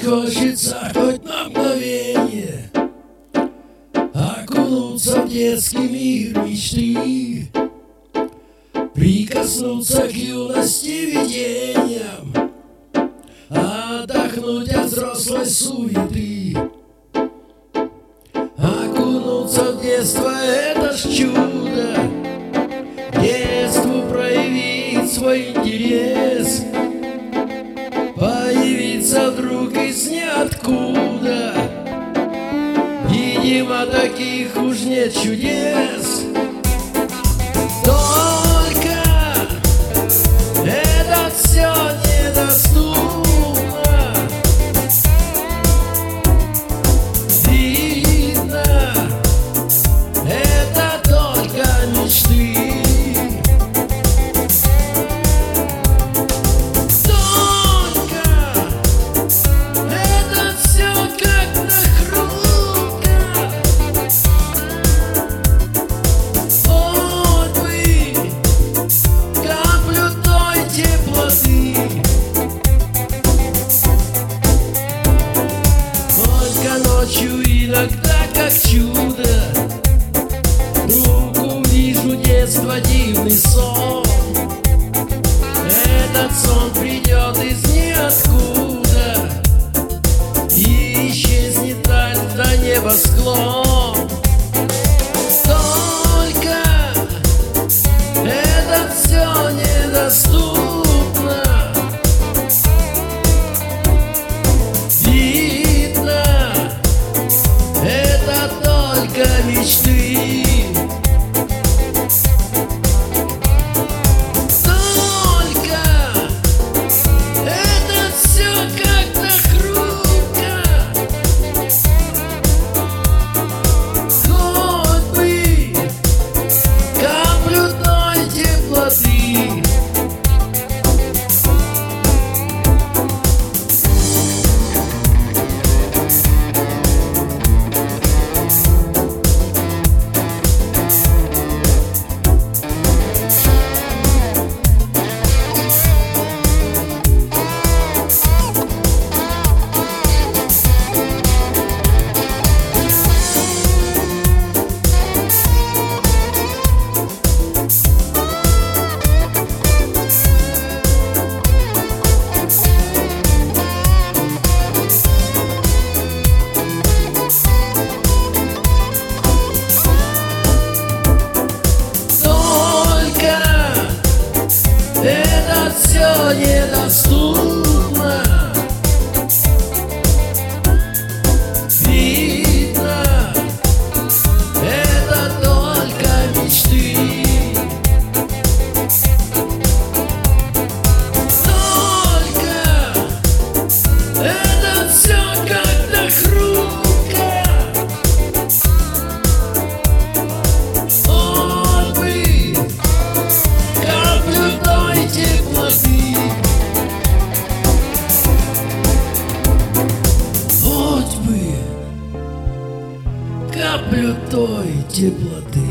хочется хоть на мгновение окунуться в детский мир мечты, прикоснуться к юности видениям, отдохнуть от взрослой суеты. Окунуться в детство — это ж чудо, детству проявить свой интерес, появиться вдруг из ниоткуда. Видимо, таких уж нет чудес. Только это все недоступно. Видно, это только мечты. Ночью иногда, как чудо, вдруг увижу детство, дивный сон. Этот сон придет из ниоткуда и исчезнет даль до небосклон. Только это все недоступно. Мечты. Только это все как-то хрупко. Хоть бы каплю той теплоты. Это все недоступно. Видно, это только мечты. Только это все как-то хрупко. Он бы каплю той теплоты. Хоть бы каплю той теплоты.